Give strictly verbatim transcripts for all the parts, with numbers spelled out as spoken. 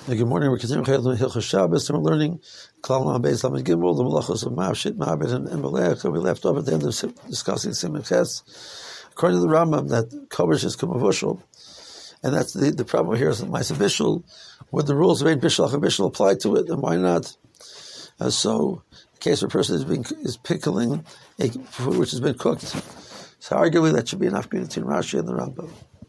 Good morning. We're continuing Hilchos Shabbos, and we're learning Klal Beis Lamed Gimel, the Malachos of Mavshit, Ma'abed, and Melech. We left off at the end of discussing Simon Ches. According to the Rambam, that covers is Kumavushal, and that's the, the problem here is that Ma'aseh Bishul, would the rules of Ein Bishul Achar Bishul apply to it, and why not? Uh, so, in case where a person is being is pickling a food which has been cooked, so arguably that should be enough between Rashi and the Rambam.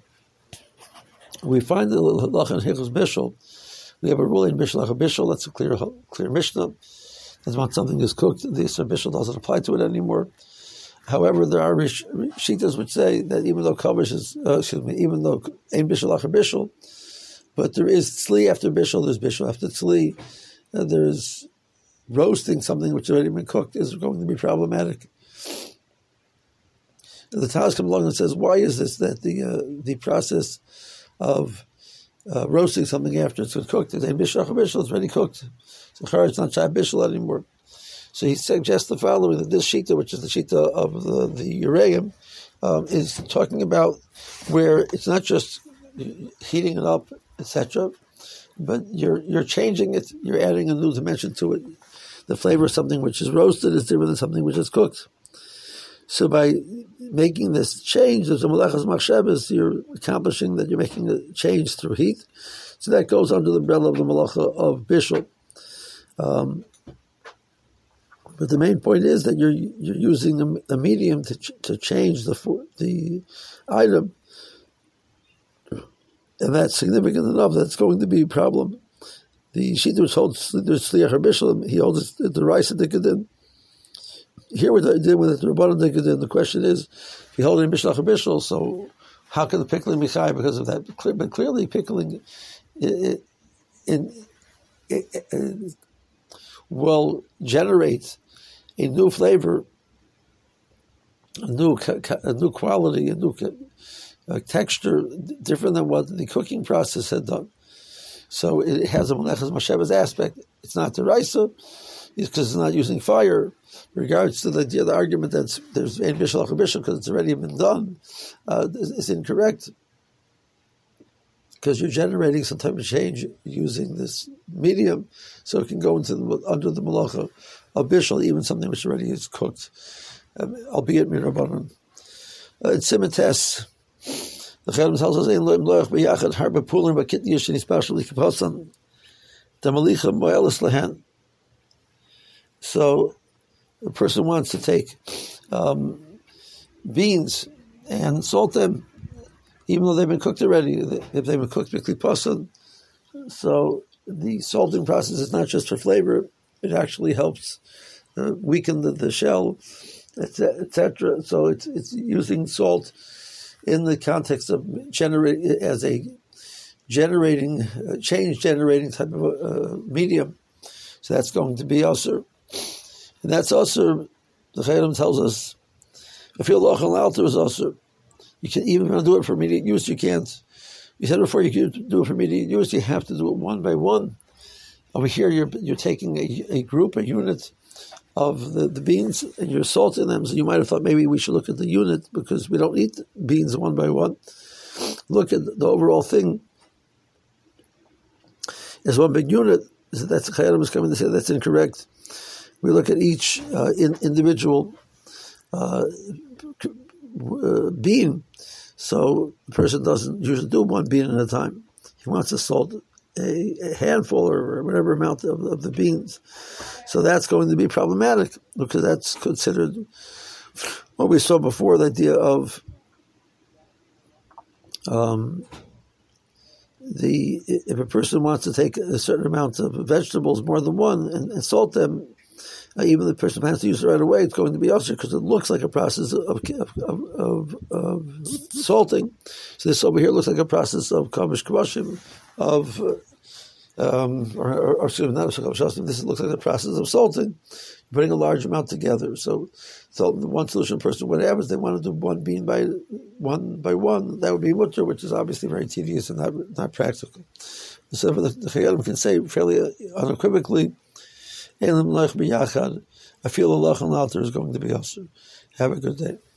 We find the Halach and Hilchos Bishul. We have a rule in Bishul Achar Bishul. That's a clear, clear Mishnah. That's when something is cooked, the Isser Bishul doesn't apply to it anymore. However, there are Shitas which say that even though Kavish is, uh, excuse me, even though Ein Bishul Achar Bishul, but there is Tzli after Bishul, there's Bishul after Tzli, uh, there's roasting something which has already been cooked is going to be problematic. The Taz comes along and says, why is this that the uh, the process of Uh, roasting something after it's been cooked? It's Bishul Achar Bishul, it's already cooked. So it's not Shai Bishul anymore. So he suggests the following, that this Shita, which is the Shita of the, the Ureim, um, is talking about where it's not just heating it up, et cetera, but you're you're changing it, you're adding a new dimension to it. The flavor of something which is roasted is different than something which is cooked. So by making this change, there's a Malachas Machshavas, you're accomplishing that you're making a change through heat. So that goes under the umbrella of the Malacha of Bishul. Um, but the main point is that you're you're using a, a medium to ch- to change the the item, and that's significant enough that's going to be a problem. The Shita which holds the Tzli Achar Bishul, he holds the rice at the Kedin. Here we're dealing with the Rabbanan Dikadin. The question is, if you hold it in Bishul Achar Bishul, so how can the pickling be chai because of that? But clearly, pickling it, it, it, it will generate a new flavor, a new a new quality, a new uh, texture, different than what the cooking process had done. So it has a Malachas Machshavas aspect. It's not the Raisa, because it's not using fire. Regards to the idea, the argument that there's Ein Bishul Achar Bishul because it's already been done, uh, is, is incorrect. Because you're generating some type of change using this medium, so it can go into the, under the Malacha of Bishul, even something which already is cooked, um, albeit Mirabanan. Uh, in Simates, the Chedem tells us, Ein Loim Loach B'Yachad Harba Pulim B'Kit Yishin Especially Kaposan Damalicha Moelis Lahan. So a person wants to take um, beans and salt them, even though they've been cooked already. If they've been cooked b'kli pasan, so the salting process is not just for flavor; it actually helps uh, weaken the, the shell, et cetera. So it's it's using salt in the context of generate as a generating uh, change generating type of uh, medium. So that's going to be also. And that's also, the Chayim tells us, if you're lochal alter is also, you can even do it for immediate use, you can't. You said before you can do it for immediate use, you have to do it one by one. Over here, you're you're taking a, a group, a unit of the, the beans, and you're salting them, so you might have thought maybe we should look at the unit, because we don't eat beans one by one. Look at the overall thing. As one big unit, that's the Chayim is coming to say that's incorrect. We look at each uh, in, individual uh, uh, bean, so the person doesn't usually do one bean at a time. He wants to salt a, a handful or whatever amount of, of the beans. So that's going to be problematic, because that's considered what we saw before, the idea of um, the if a person wants to take a certain amount of vegetables, more than one, and, and salt them. Uh, even the person has to use it right away, it's going to be usher, because it looks like a process of, of, of, of, of salting. So this over here looks like a process of kavish kavashim, of, um, or, or, or excuse me, not kavish, this looks like a process of salting, putting a large amount together. So, so the one solution person would have is they want to do one bean by one by one. That would be mutter, which is obviously very tedious and not not practical. So the, the Chayyim can say fairly unequivocally, I feel Allah and Alter is going to be awesome. Have a good day.